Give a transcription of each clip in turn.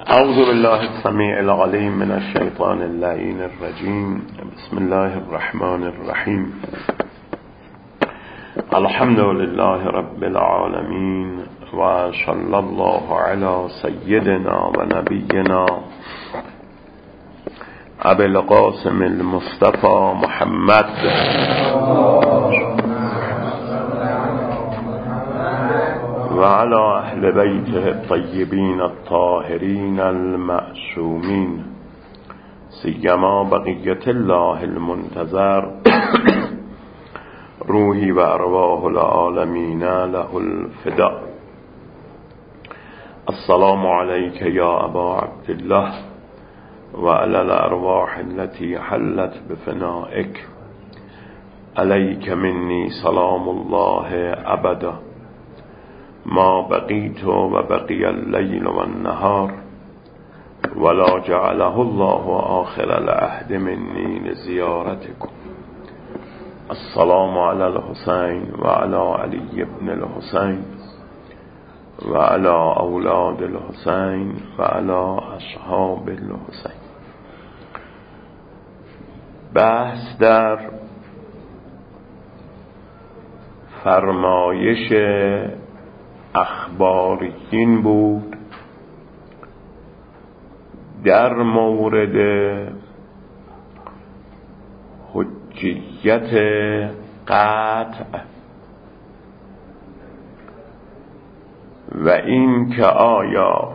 اعوذ بالله السمیع العلیم من الشیطان اللعین الرجیم. بسم الله الرحمن الرحیم. الحمد لله رب العالمین و صلی الله علی سیدنا و نبینا ابی القاسم المصطفى محمد وعلى أهل بيته الطيبين الطاهرين المعصومين سيما بقية الله المنتظر روحي وأرواح العالمين له الفداء. السلام عليك يا أبا عبد الله وعلى الأرواح التي حلت بفنائك. عليك مني سلام الله أبدا ما بقيت وبقي الليل والنهار ولا جعله الله آخر العهد مني لزيارتكم. السلام على الحسين وعلى علي بن الحسين وعلى أولاد الحسين وعلى أصحاب الحسين. بحث در فرمایش اخباریین بود در مورد حجیت قطع و این که آیا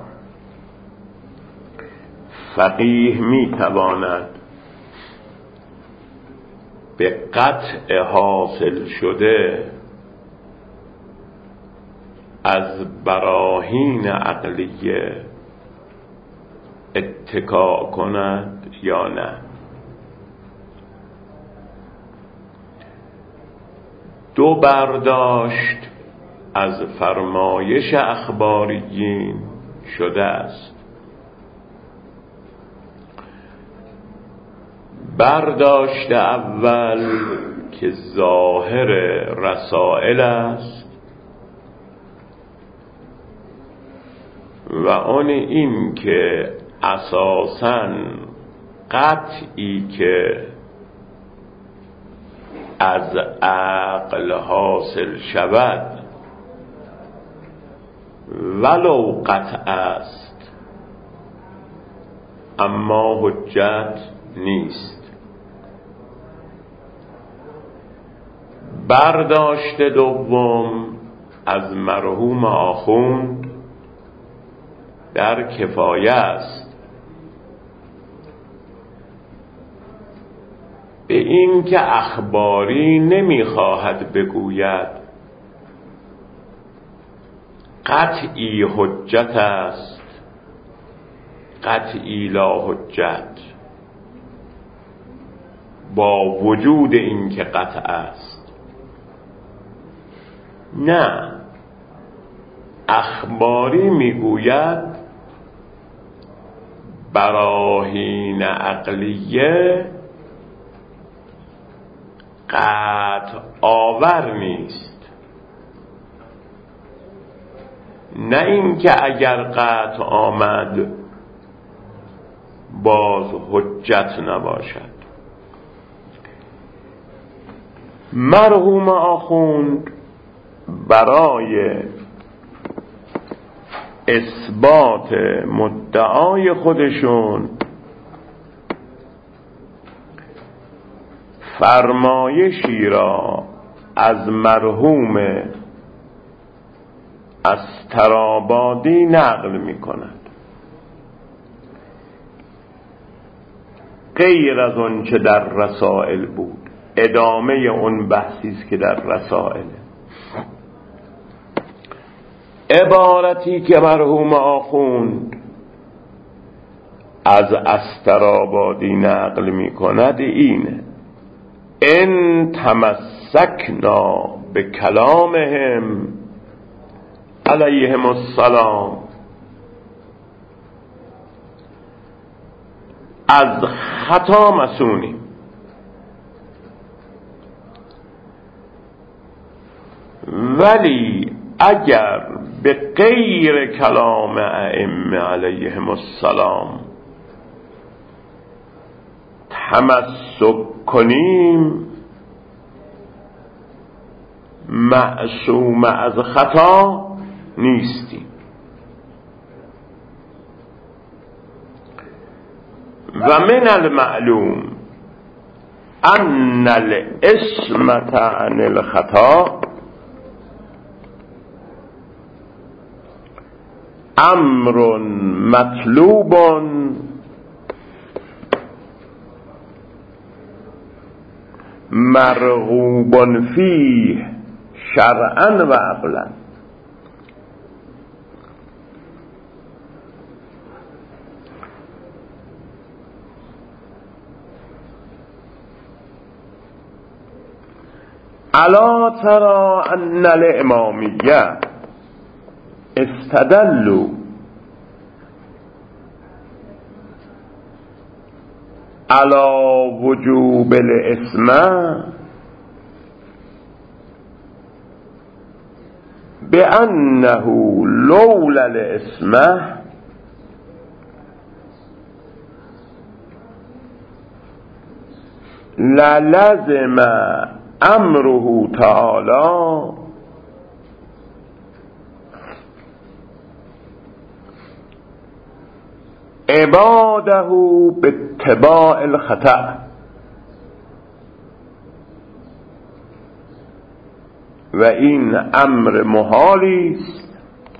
فقیه میتواند به قطع حاصل شده از براهین عقلیه اتکا کند یا نه. دو برداشت از فرمایش اخباریین شده است. برداشت اول که ظاهر رسائل است و آن این که اساساً قطعی که از عقل حاصل شود ولو قطع است اما حجت نیست. برداشت دوم از مرحوم آخوند در کفایه است به این که اخباری نمیخواهد بگوید قطعی حجت است قطعی لا حجت با وجود این که قطع است. نه، اخباری میگوید براهین عقلیه قطع آور نیست. نه اینکه اگر قطع آمد باز حجت نباشد. مرحوم آخوند برای اثبات مدعای خودشون فرمایشی را از مرحوم استرابادی نقل می کند غیر از اون چه در رسائل بود. ادامه اون بحثی است که در رسائل. عبارتی که مرحوم آخوند از استرابادی نقل می کند اینه: ان تمسکنا به کلامهم علیهم السلام، از خطا مسونیم. ولی اگر به غیر کلام ائمه علیهم السلام تمسک کنیم معصوم از خطا نیستیم. و من المعلوم ان العصمة عن الخطا امر مطلوب مرغوب فیه شرعا و عقلا. الا ترى ان الامامیه استدلوا على وجوب العصمة بأنه لولا العصمة للزم أمره تعالى عباده باتباع الخطأ. و این امر محالی است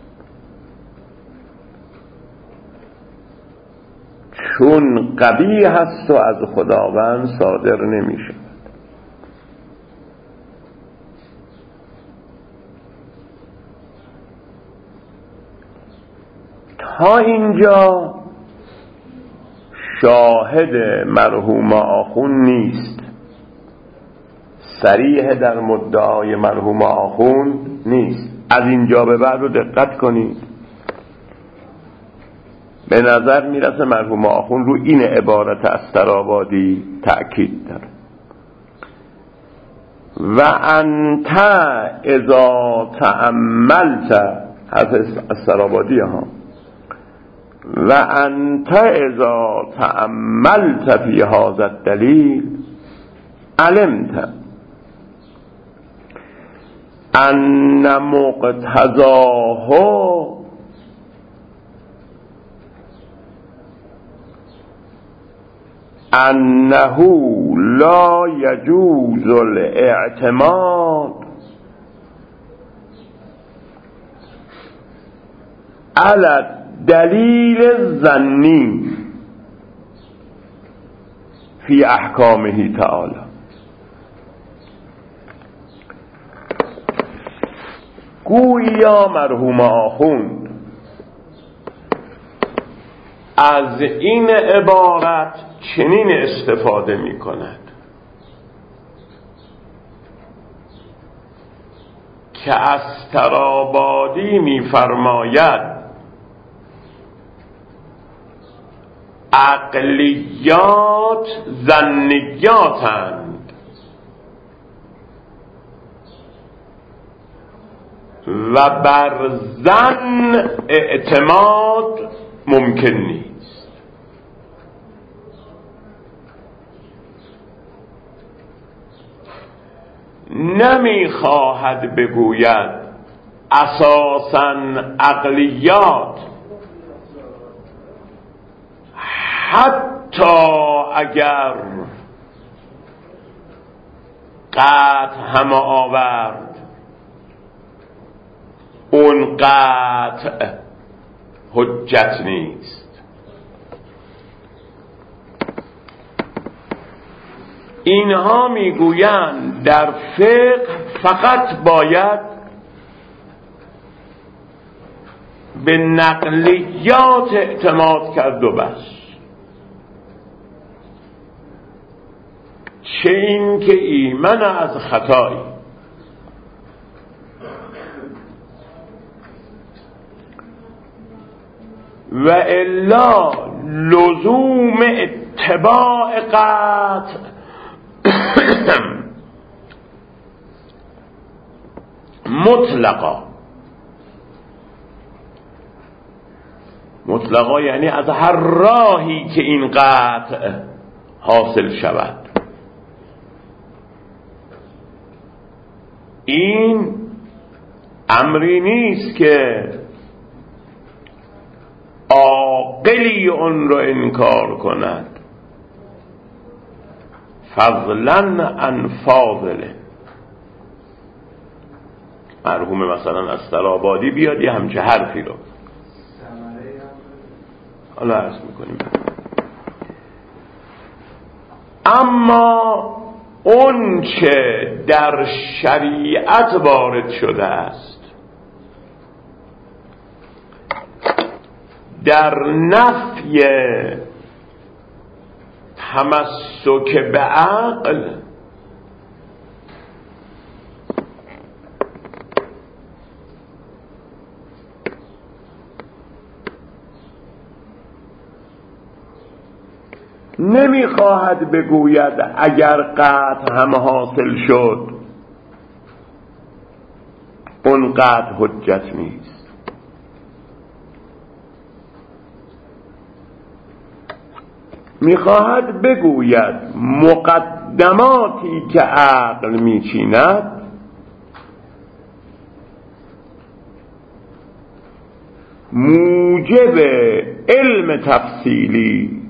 چون قبیح است و از خداوند صادر نمی شود. تا اینجا شاهد مرحوم آخوند نیست، صریح در مدعای مرحوم آخوند نیست. از اینجا به بعد رو دقت کنید، به نظر میرسه مرحوم آخوند رو این عبارت استرآبادی تأکید داره: و انت اذا تأملت، حرف استرآبادی ها، و انت اذا تأملت فی هذا الدلیل علمت ان مقتضاه انه لا یجوز الاعتماد علی دلیل ظنی فی احکامه تعالی. گویا مرحوم آخوند از این عبارت چنین استفاده می کند که استرآبادی می فرماید عقلیات ظنیاتند و بر ظن اعتماد ممکن نیست. نمیخواهد بگوید اساساً عقلیات حتی اگر قطع هم آورد اون قطع حجت نیست. اینها میگویند در فقه فقط باید به نقلیات اعتماد کرد و بس، چه این که ایمن از خطایی. و الا لزوم اتباع قطع مطلقا مطلقا یعنی از هر راهی که این قطع حاصل شود. این امری نیست که عاقلی اون رو انکار کند، فضلا عن فاضله. مرحوم مثلا استرابادی بیاد یه همچه حرفی رو حالا عرض میکنیم. اما اون چه در شریعت وارد شده است در نفی تمسک به عقل، نمیخواهد بگوید اگر قطع هم حاصل شد اون قطع حجت نیست. میخواهد بگوید مقدماتی که عقل میچیند موجب علم تفصیلی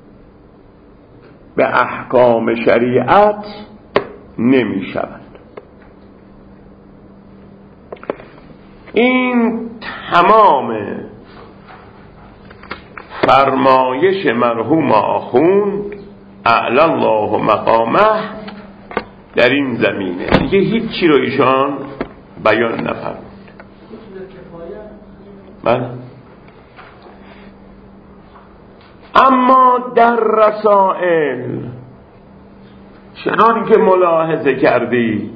به احکام شریعت نمی شود. این تمام فرمایش مرحوم آخوند اعلی الله مقامه در این زمینه، دیگه هیچی رو ایشان بیان نفرمود. بله. اما در رسائل چنان که ملاحظه کردید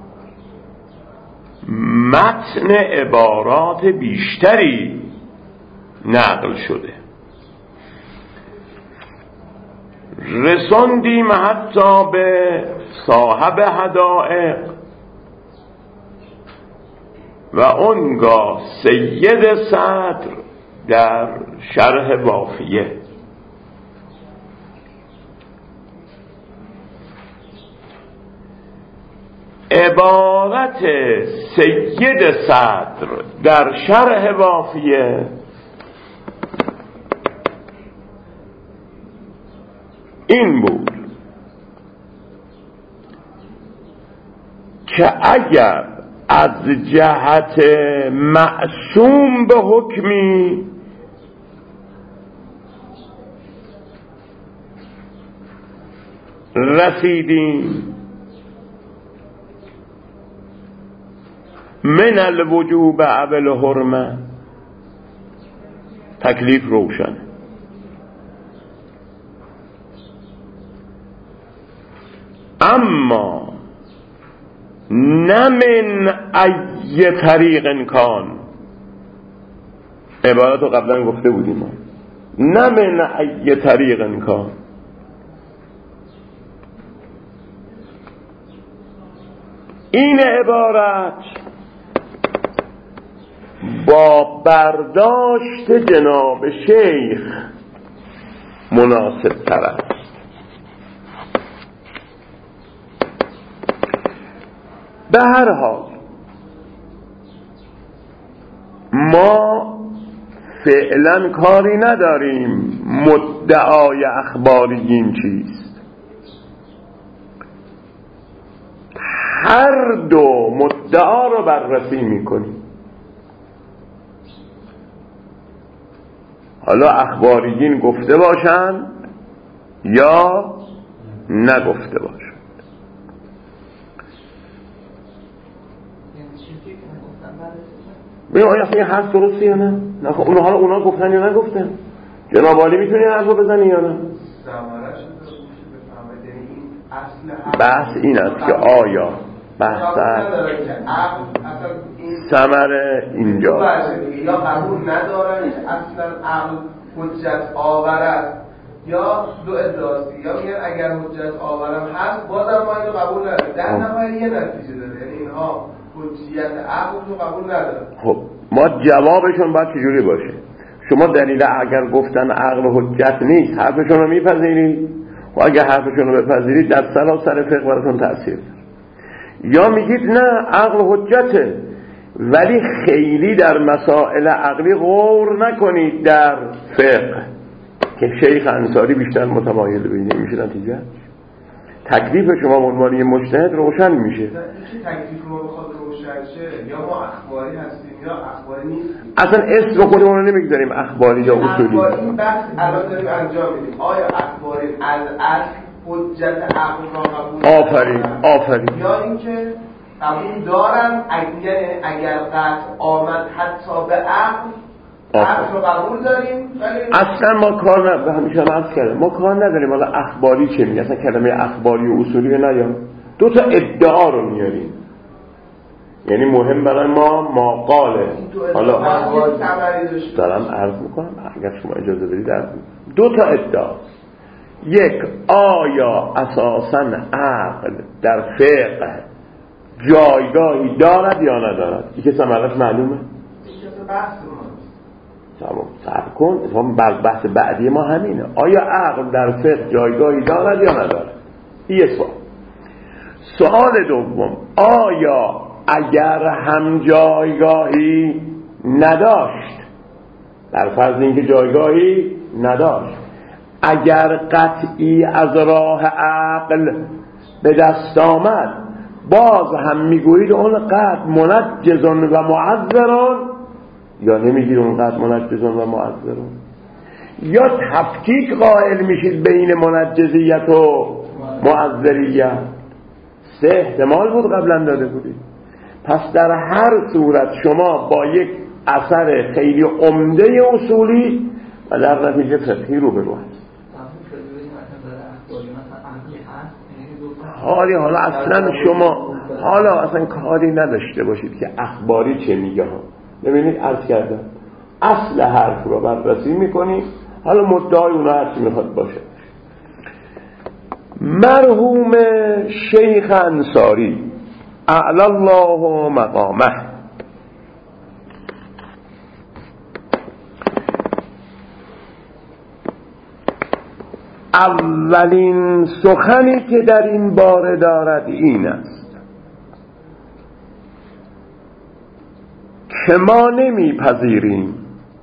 متن عبارات بیشتری نقل شده. رساندیم حتی به صاحب حدائق و اونگاه سید صدر در شرح وافیه. عبارت سید صدر در شرح وافیه این بود که اگر از جهت معصوم به حکمی رسیدیم من الوجوب اول حرمه، تکلیف روشن. اما نه من ای طریق کان، عبارت رو قبلا گفته بودیم، نه من ای طریق کان. این عبارت با برداشت جناب شیخ مناسب تر است. به هر حال ما فعلا کاری نداریم مدعای اخباریین چیست. هر دو مدعا رو بررسی میکنیم. حالا اخباریین گفته باشند یا نگفته باشند. ببین آیا اصلا این حرف درسته یا نه؟ اونا گفتن یا نگفتن؟ جناب عالی میتونی حرف رو بزنی یا نه؟ بحث این است که آیا بحث ثمر اینجا یا قبول ندارن اصلا عقل حجت آور است یا دو ادعاست، یا میگن اگر حجت آورم هست بازم ما اینو قبول نداریم. در نهایت یه نتیجه داره، یعنی اینها حجیت عقل رو قبول ندارن. خب ما جوابشون باید چجوری باشه؟ شما دلیل اگر گفتن عقل حجت نیست حرفشون رو میپذیرید و اگر حرفشون رو بپذیرید در سراسر فقه براتون تأثیر داره. یا میگید نه عقل حجته ولی خیلی در مسائل عقلی غور نکنید در فقه که شیخ انصاری بیشتر متمایل به اینه میشه. نتیجه تکلیف شما عنوان مجتهد روشن میشه. این تکلیف ما بخواد روشن شه یا ما اخباری هستیم یا اخباری نیستیم. اصلا اسم خودمون رو نمیگذاریم اخباری یا اصولی. اخباری این بحث الان داریم انجام میدیم. آیا اخباری از اصل حجت عقل را قبول آفرین یا اینکه قبول دارن اگر قطع آمد حتی به عقل عقل رو قبول داریم اصلا ما کار نداریم. همیشه هم عرض کردم ما کار نداریم حالا اخباری چه میگه. اصلا کلمه اخباری و اصولی نیام دو تا ادعا رو میاریم یعنی مهم برای ما قاله. حالا دارم عرض میکنم اگر شما اجازه بدید دو تا ادعا. یک آیا اساساً عقل در فقه جایگاهی دارد یا ندارد؟ این که ثمرش معلومه. تمام صبر کن بحث بعدی ما همینه. آیا عقل در فقه جایگاهی دارد یا ندارد؟ این سوال دوم آیا اگر هم جایگاهی نداشت در فرض اینکه جایگاهی نداشت اگر قطعی از راه عقل به دست آمد باز هم میگویید اون قطع منجزون و معذرون یا نمیگید اون قطع منجزون و معذرون یا تفکیک قائل میشید بین منجزیت و معذریت. سه احتمال بود قبلا داده بودید. پس در هر صورت شما با یک اثر خیلی عمده اصولی و در نتیجه فقهی رو به رو هست. حالا اصلا شما اصلا کاری نداشته باشید که اخباری چه میگه ها. ببینید عرض کردم اصل حرف رو بررسی میکنید. حالا مدعای اونا هرچی میخواد باشه. مرحوم شیخ انصاری اعلی الله مقامه اولین سخنی که در این باره دارد این است که ما نمیپذیریم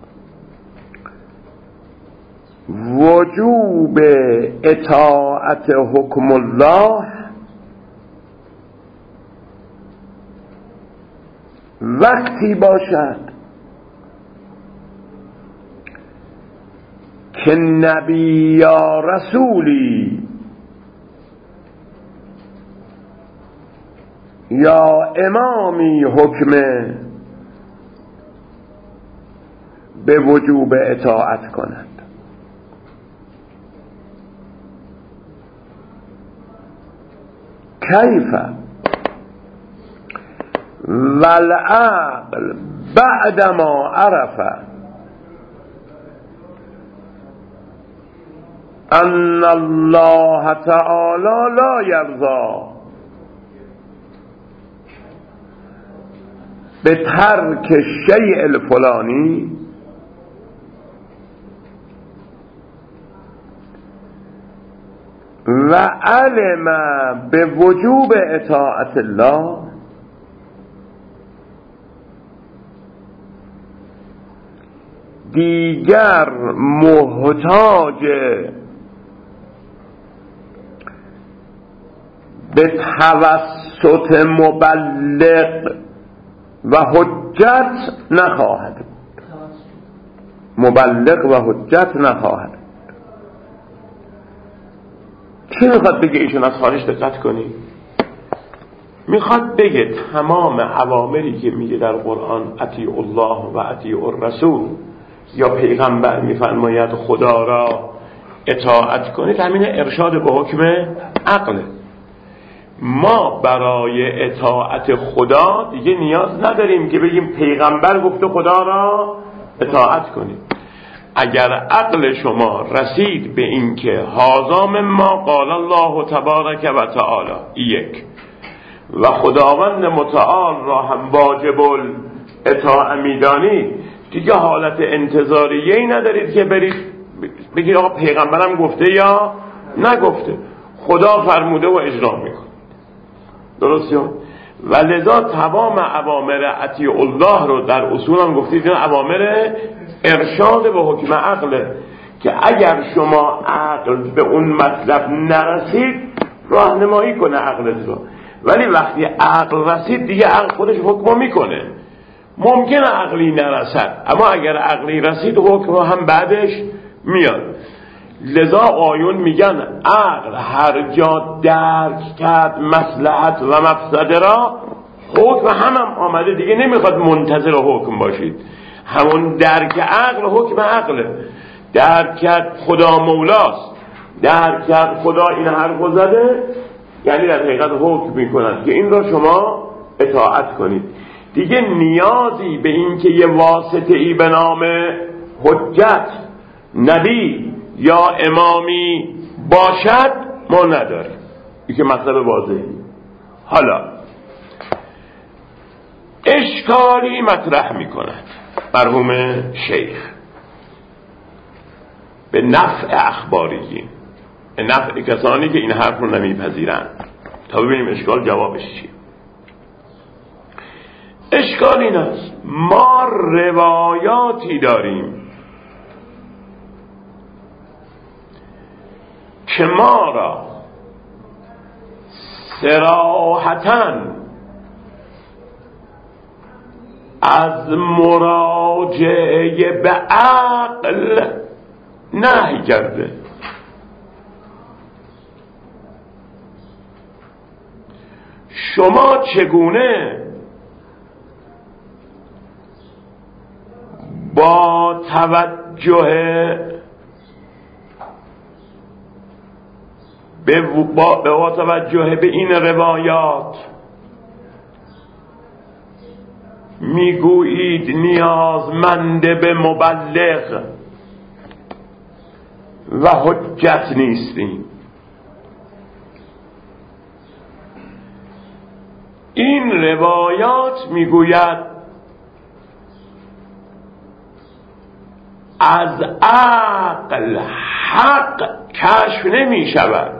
وجوب اطاعت حکم الله وقتی باشد که نبی یا رسولی یا امامی حکم به وجوب اطاعت کند. کیف والعقل بعدما عرف ان الله تعالی لا یرضى به ترک شیء الفلانی و علم به وجوب اطاعت الله دیگر محتاج به توسط مبلغ و حجت نخواهد. مبلغ و حجت نخواهد. چی میخواد بگه ایشون؟ از خارج دقت کنی. میخواد بگه تمام اوامری که میگه در قرآن اطیعوا الله و اطیعوا الرسول یا پیغمبر میفرماید خدا را اطاعت کنید، همین ارشاد به حکم عقله. ما برای اطاعت خدا دیگه نیاز نداریم که بگیم پیغمبر گفته خدا را اطاعت کنید. اگر عقل شما رسید به این که هذا مما قال الله تبارک و تعالی یک و خداوند متعال را هم واجب الاطاعه می‌دانید، دیگه حالت انتظاریه ای ندارید که برید بگید آقا پیغمبرم گفته یا نگفته، خدا فرموده و اجرا میکنه. درسته؟ و لذا تمام اوامر اطیع الله رو در اصول هم گفتید این اوامر ارشاد به حکم عقله که اگر شما عقل به اون مطلب نرسید راهنمایی کنه عقلت رو، ولی وقتی عقل رسید دیگه عقل خودش حکم میکنه. ممکنه عقلی نرسد اما اگر عقلی رسید حکم هم بعدش میاد. لذا آیون میگن عقل هر جا درک کرد مصلحت و مفسده را حکم هم آمده، دیگه نمیخواد منتظر حکم باشید. همون درک عقل حکم عقله. درک کرد خدا مولاست، درک کرد خدا این حرفو زده، یعنی در حقیقت حکم میکنند که این را شما اطاعت کنید. دیگه نیازی به این که یه واسطه ای به نام حجت نبی یا امامی باشد ما نداریم. این که مطلب واضحی. حالا اشکالی مطرح میکند مرحوم شیخ به نفع اخباریین، به نفع کسانی که این حرف رو نمیپذیرند، تا ببینیم اشکال جوابش چیه. اشکال این است ما روایاتی داریم که ما را صراحتاً از مراجعه به عقل نهی کرده. شما چگونه با توجه با توجه به این روایات میگویید نیازمند به مبلغ و حجت نیستیم؟ این روایات میگوید از عقل حق کشف نمی شود،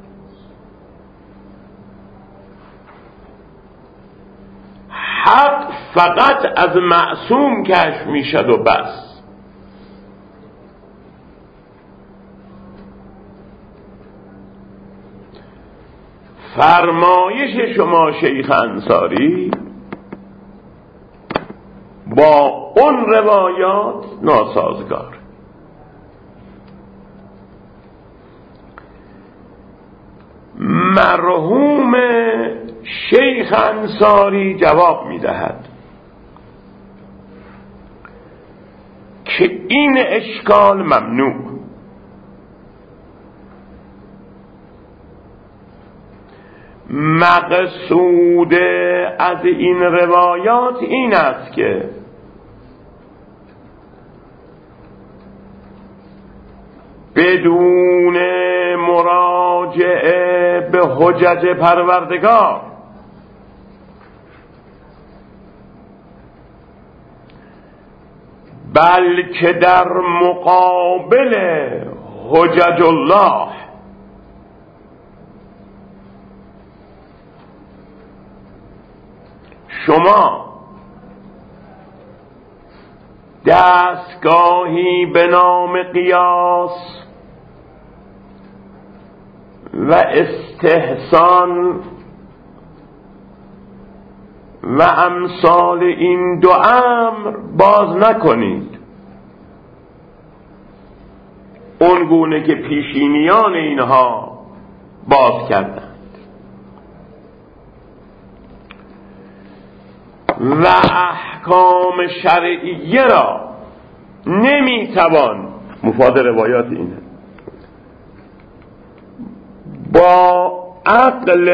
حق فقط از معصوم کشف می شد و بس. فرمایش شما شیخ انصاری با اون روایات ناسازگار. مرحوم شیخ انصاری جواب میدهد که این اشکال ممنوع. مقصود از این روایات این است که بدون مراجعه به حجت پروردگار بلکه در مقابل حجت الله شما دستگاهی به نام قیاس و استحسان و امثال این دو امر باز نکنید، اون گونه که پیشینیان اینها باز کردند. و احکام شرعیه را نمیتوان، مفاد روایات اینه، با عقل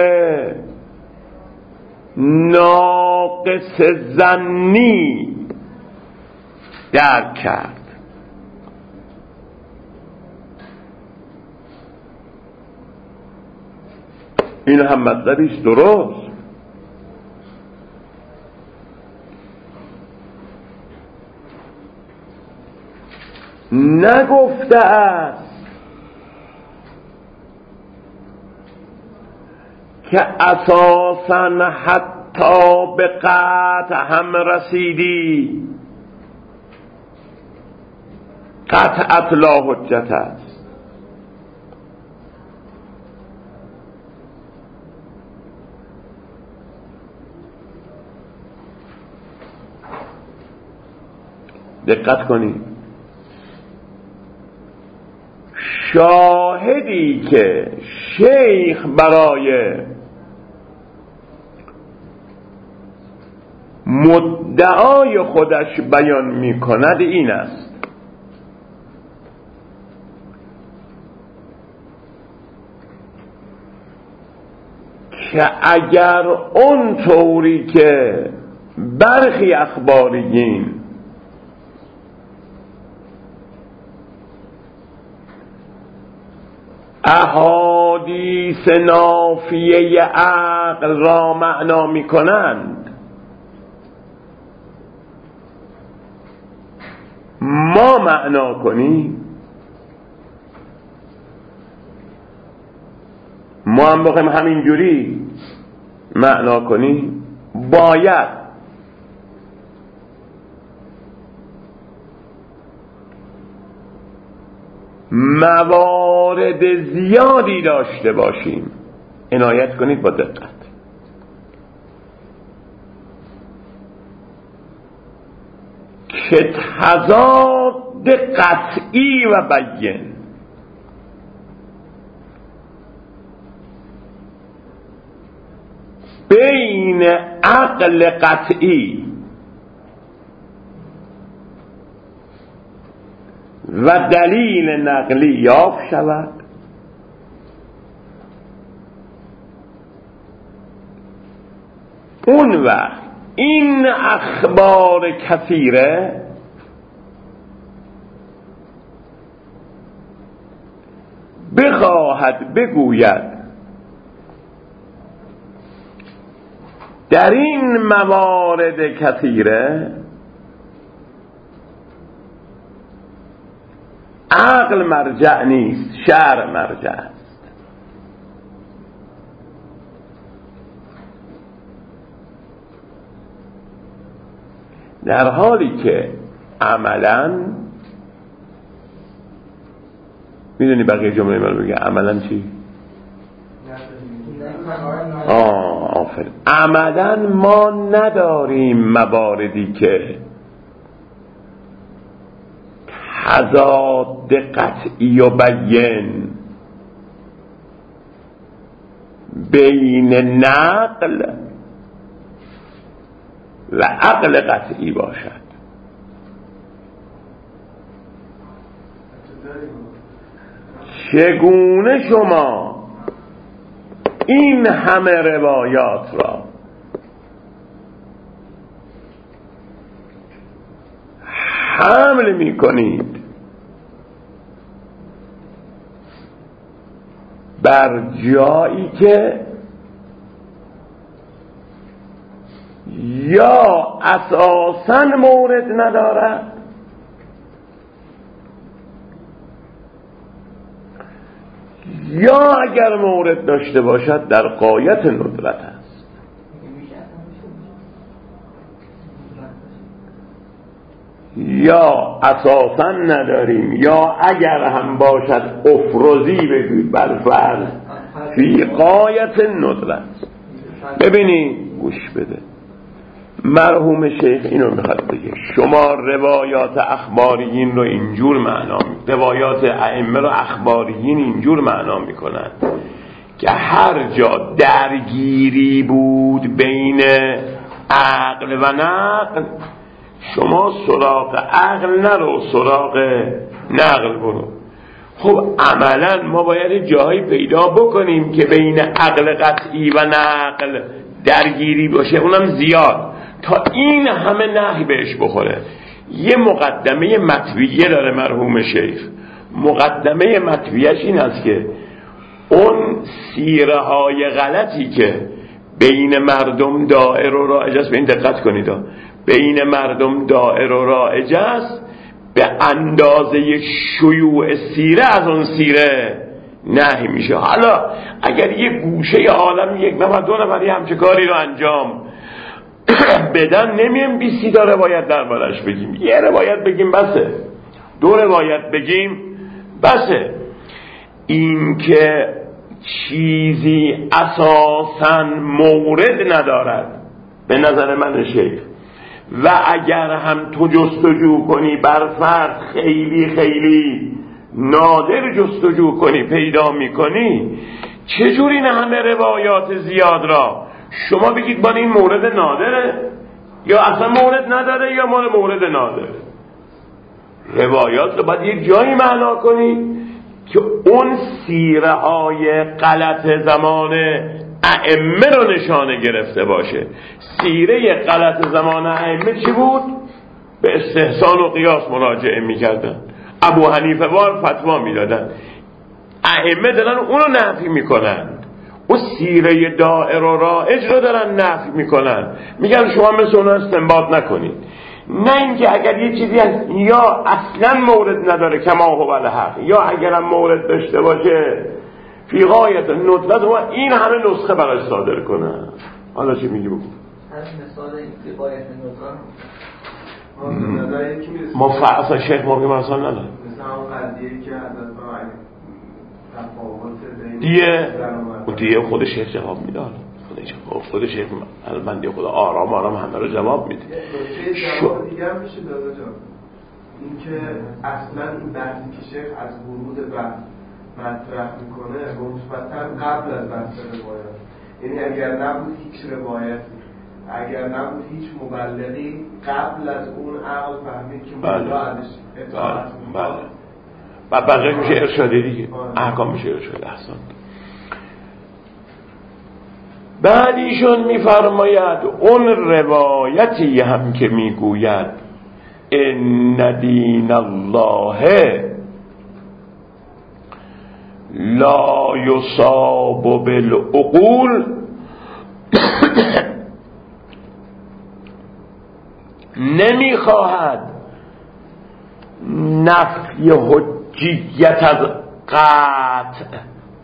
ناقص ظنی درک کرد. این هم مطلبیست درست، نگفته است که اساساً حتی به قطع هم رسیدی، قطعت لا حجت است. دقت کنید، شاهدی که شیخ برای مدعای خودش بیان می کند این است که اگر اون طوری که برخی اخباریین احادیث نافیه عقل را معنا می کنند، ما معنا کنیم، ما هم بخوایم همینجوری معنا کنیم، باید موارد زیادی داشته باشیم. عنایت کنید با دقت. که تضاد قطعی و بیان بین عقل قطعی و دلیل نقلی یافت شود، اون وقت این اخبار کثیره بخواهد بگوید در این موارد کثیره عقل مرجع نیست، شرع مرجع است. در حالی که عملاً میدونی بقیه جمله من بگه عملاً چی؟ آفرین. عملاً ما نداریم مواردی که تضاد قطعی و بیان بین نقل و عقل قطعی باشد. چگونه شما این همه روایات را حمل می کنید بر جایی که یا اساساً مورد ندارد یا اگر مورد داشته باشد در غایت ندرت است. یا اساساً نداریم یا اگر هم باشد افروزی بگوید بر فرض فی غایت ندرت. ببینید گوش بده، مرحوم شیخ اینو میخواد بگه شما روایات اخباریین رو اینجور معنا روایات ائمه رو اخباریین اینجور معنا میکنن که هر جا درگیری بود بین عقل و نقل شما سراغ عقل نرو، سراغ نقل برو. خب عملا ما باید جاهایی پیدا بکنیم که بین عقل قطعی و نقل درگیری باشه، اونم زیاد، تا این همه نهی بهش بخوره. یه مقدمه مطویه داره مرحوم شیخ. مقدمه مطویهش این است که اون سیره های غلطی که بین مردم دائر و رایج است، به این دقت کنید، بین مردم دائر و رایج است، به اندازه شیوع سیره از اون سیره نهی میشه. حالا اگر یک گوشه عالم یک نفر دو نفر یه همچه کاری رو انجام بدن، نمیم 20 تا روایت دربارش بگیم، یه روایت بگیم بسه، دو روایت بگیم بسه. این که چیزی اساساً مورد ندارد به نظر من شیخ، و اگر هم تو جستجو کنی بر فرض خیلی خیلی نادر جستجو کنی پیدا میکنی، چجور این همه روایات زیاد را شما بگید با این مورد نادره یا اصلا مورد نداره یا مال مورد نادره؟ روایات رو باید یک جایی معنا کنی که اون سیره های غلط زمان ائمه رو نشانه گرفته باشه. سیره غلط زمان ائمه چی بود؟ به استحسان و قیاس مراجعه میکردن، ابو حنیفه وار فتوا میدادن، ائمه دارن اونو نفی میکنن، اون سیره دائر و رائج رو دارن نفی میکنن، میگن شما مثل اون استنباط نکنید. نه اینکه اگر یه چیزی هست یا اصلا مورد نداره کما هو الحق، یا اگرم مورد داشته باشه فی غایت ندرت و این همه نسخه براش صادر کنن. حالا چی میگی بگو؟ مثال این فی غایت ندرت ما اصلا شیخ مرغی مثال نداره. مثلا اون قضیه که حضرت تفاوت دیگه خود شیخ جواب میداد، خود شیخ بنده خدا آرام همه رو جواب میده. جواب دیگه هم میشه دادا جان، این که اصلا این بحثی که شیخ از ورود بحث مطرح میکنه مثبتا قبل از بحث روایت، یعنی اگر نبود هیچ روایتی، اگر نبود هیچ مبلغی، قبل از اون عقل فهمید که مولا ازش اطاعت میکنه و بقیه میشه ارشاده دیگه، احکام میشه ارشاده. احسان. بعد ایشون میفرماید اون روایتی هم که میگوید ان دین الله لا یصاب بالعقول، نمیخواهد نفی حجیت از قطع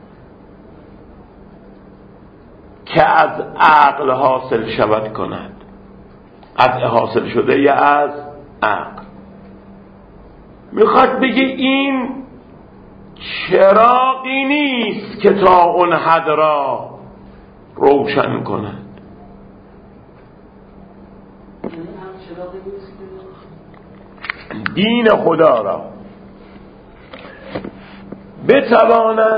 که از عقل حاصل شود کند. قطع حاصل شده یا از عقل. میخواد بگه این چراغی نیست که تا اون حد را روشن کند. دین خدا را بتواند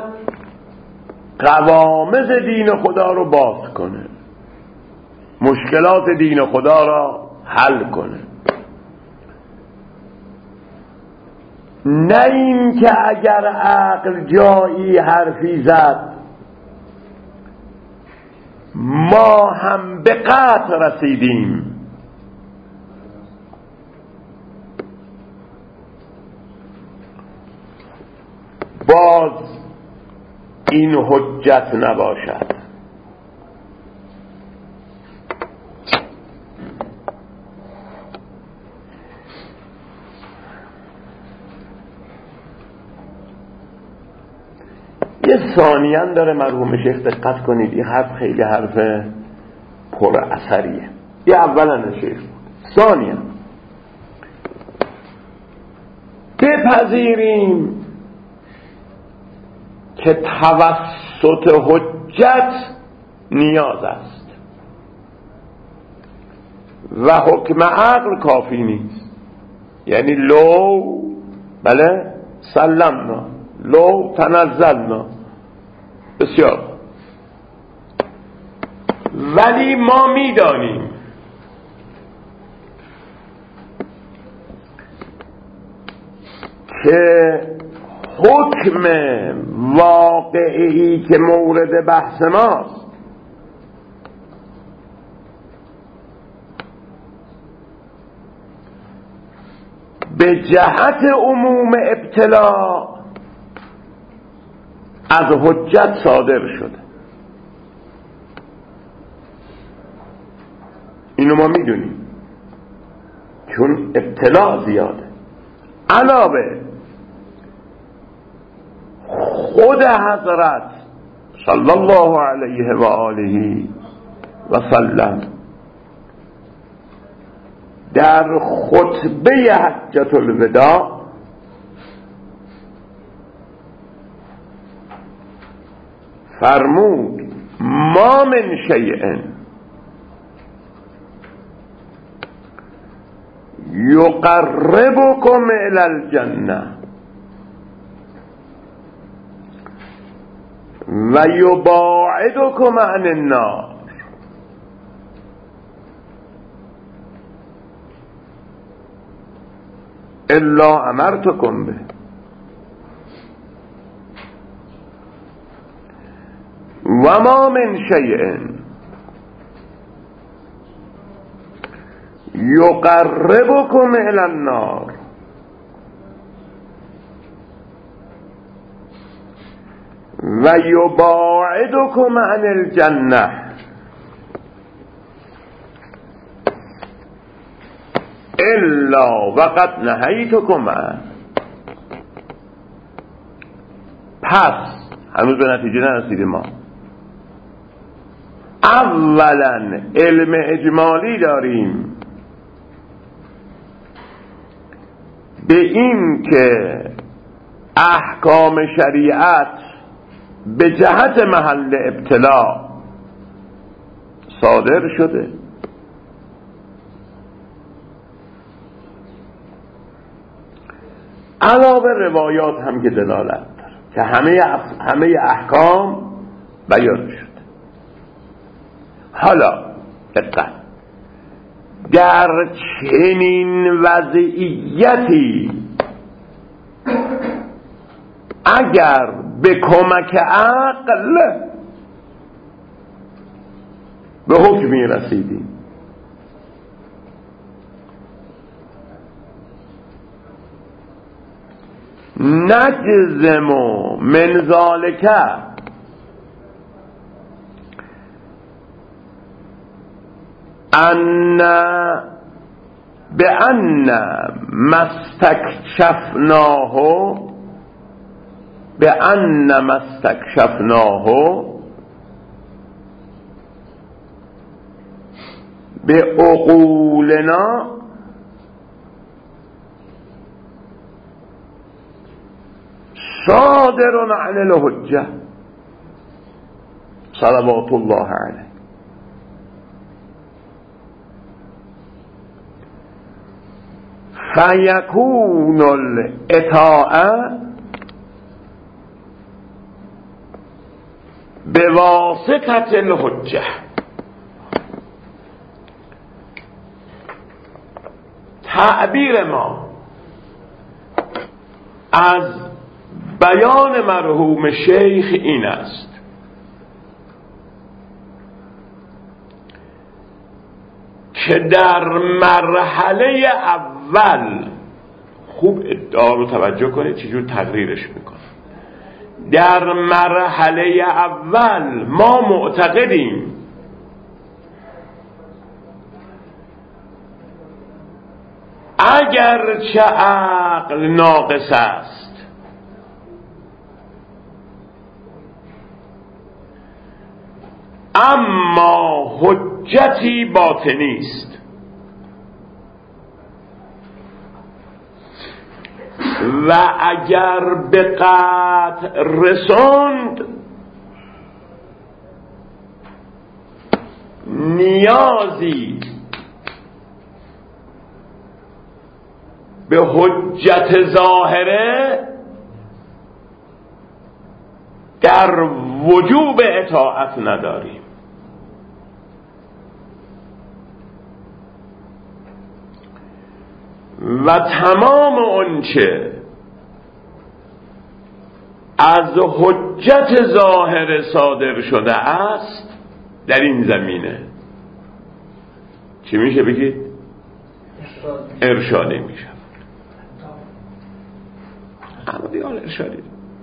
قوامض دین خدا رو باز کنه، مشکلات دین خدا را حل کنه. نه این که اگر عقل جایی حرفی زد ما هم به قطع رسیدیم. باز این حجت نباشد. یه ثانیاً داره مرحوم شیخ، دقت کنید، این حرف خیلی حرف پر اثریه. یه اولا شیخ ثانیاً بپذیریم که توسط حجت نیاز است و حکم عقل کافی نیست. یعنی لو بله سلمنا لو تنزلنا، بسیار، ولی ما میدانیم که حکم واقعی که مورد بحث ماست به جهت عموم ابتلا از حجت صادر شده. اینو ما میدونیم چون ابتلا زیاده، علاوه خود حضرت صلی الله علیه و آله و سلم در خطبه حجة الوداع فرمود ما من شیء یقربکم الی الجنه و یباعدکم عن النار الا امرتکم به و ما من شیء یقربکم الی النار و یباعدکم عن الجنه الا وقد نهیتکم عنه. پس هنوز به نتیجه نرسیدیم ما. اولا علم اجمالی داریم به این که احکام شریعت به جهت محل ابتلا صادر شده. علاوه روایات هم که دلالت داره که همه احکام بیان شده. حالا دقت، در چنین وضعیتی اگر به کمک عقل به حکمی رسیدیم نجزم من ذالک ان بأن ما استکشفناه بعقولنا صادر عن الحجة صلوات الله علیه. فیکون الاطاعه بواسطة الحجة. تعبیر ما از بیان مرحوم شیخ این است که در مرحله اول، خوب ادعا رو توجه کنید چجور تقریرش میکنه، در مرحله اول ما معتقدیم اگرچه عقل ناقص است اما حجتی باطنی است و اگر به قطع رساند نیازی به حجت ظاهره در وجوب اطاعت نداریم. و تمام آنچه از حجت ظاهر صادر شده است در این زمینه چی میشه بگید؟ ارشادی میشه. اما دیگه ارشادی.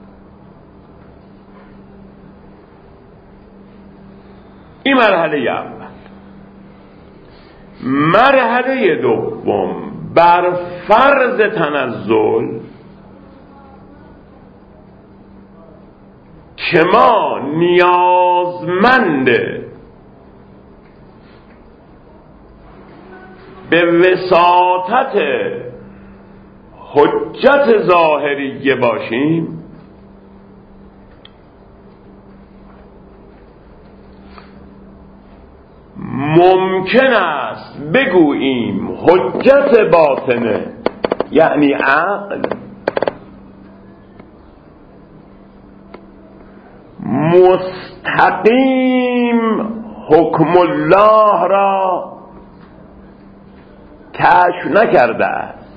این مرحله اول. مرحله دوم بر فرض تنزل که ما نیازمند به وساطت حجت ظاهریه باشیم، ممکن است بگوییم حجت باطنه یعنی عقل مستقیم حکم الله را کشف نکرده است،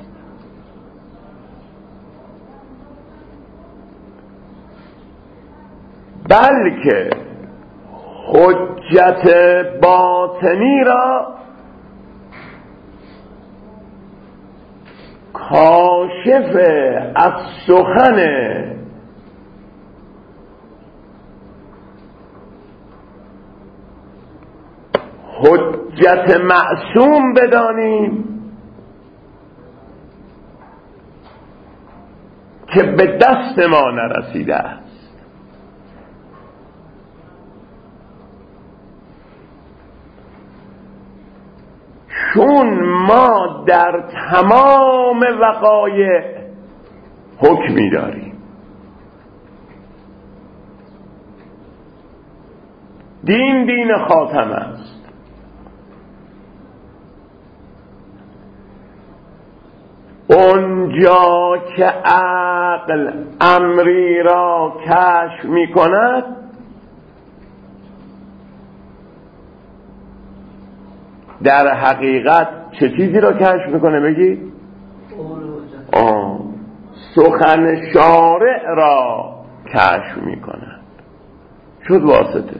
بلکه حجت باطنی را کاشف از سخن حجت معصوم بدانیم که به دست ما نرسیده است. چون ما در تمام وقایع حکمی داریم، دین خاتم است، اونجا که عقل امری را کشف می کند در حقیقت چه چیزی را کشف میکنه؟ بگید سخن شارع را کشف میکند. شد واسطه.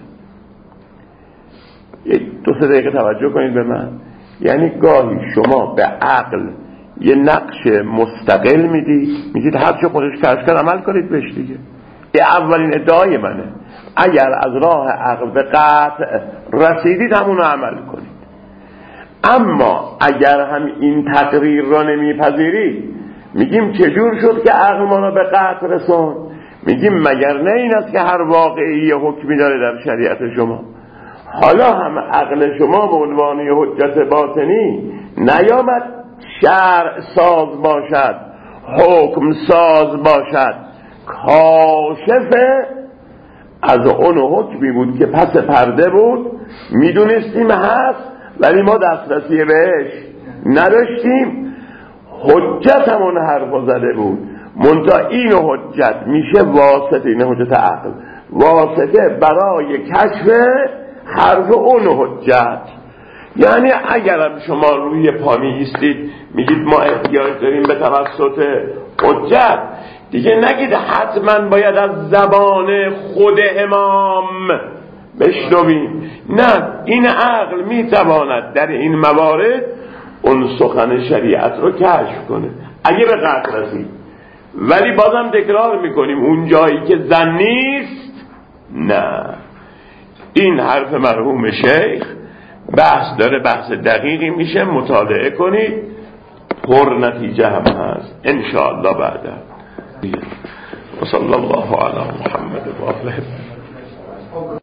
دو سه دقیقه توجه کنید به من. یعنی گاهی شما به عقل یه نقش مستقل میدید هر چه خودش کشف کرد عمل کنید بهش دیگه. این اولین ادعای منه. اگر از راه عقل به قطع رسیدید همونو عمل کنید. اما اگر هم این تقریر را نمیپذیرید، میگیم چجور شد که عقل ما را به قطع رسوند؟ میگیم مگر نه این است که هر واقعی حکمی داره در شریعت شما؟ حالا هم عقل شما به عنوان حجت باطنی نیامد شرع ساز باشد، حکم ساز باشد، کاشف از اون حکمی بود که پس پرده بود، میدونستیم هست ولی ما دسترسی بهش نداشتیم. حجت همون حرف زده بود، منتها این حجت میشه واسطه، این حجت عقل واسطه برای کشف حرف اون حجت. یعنی اگرم شما روی پا میایستید میگید ما احتیاج داریم به توسط حجت، دیگه نگید حتما باید از زبان خود امام بشنویم. نه، این عقل میتواند در این موارد اون سخن شریعت رو کشف کنه اگه به قطع رسید. ولی بازم تکرار میکنیم اون جایی که زن نیست، نه. این حرف مرحوم شیخ بحث داره، بحث دقیقی میشه، مطالعه کنید، پر نتیجه هم هست انشاءالله بعدا. و صلی الله علی محمد و آله.